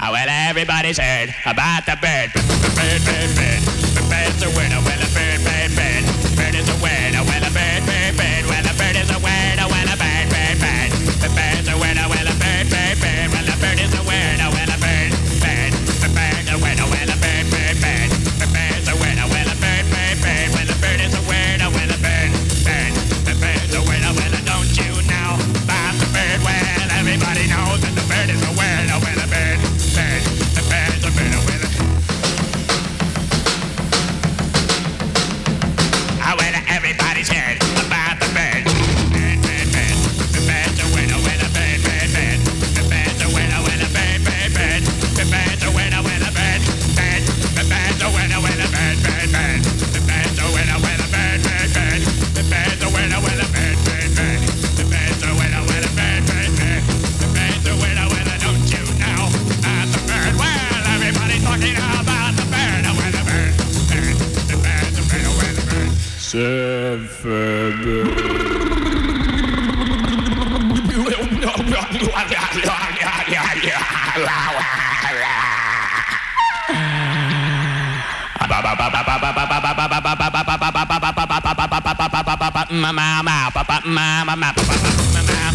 Well, everybody's heard about the bird. Bird, bird, bird. The bird's a winner. Well, a bird, bird, bird. Bird is a winner. Well, a bird, bird, bird. Well, a bird is a winner. Well, a bird, bird, bird. The bird's a winner. Well, a bird, bird, bird. Well, a bird is a winner. Well, a bird, bird. The bird's a winner. Well, a bird, bird, bird. The bird's a winner. Well, a bird, bird, bird. Well, a bird is a winner. Well, a bird, bird. The bird's a winner. Well, don't you know about the bird? Well, everybody knows that the bird is a winner. Well, a bird, bird. The bird's a winner. Well, everybody's heard about the bird. Bird, bird, bird. The bird's a winner. Well, a bird, bird, bird. The bird's a winner. Well, a bird, bird, bird. The bird's a winner. Well, a bird, bird. The bird's a winner. Well, a bird, bird, bird. The bird's a winner. Well, a bird, bird, bird. The bird's a winner. Well, a bird, bird, bird. The bird's a winner. Well, a bird, bird, bird. The bird's a winner. Well, don't you know about the bird? Well, everybody's talking about the bird. Well, the bird, bird. The bird's a winner. Well, the bird. Mama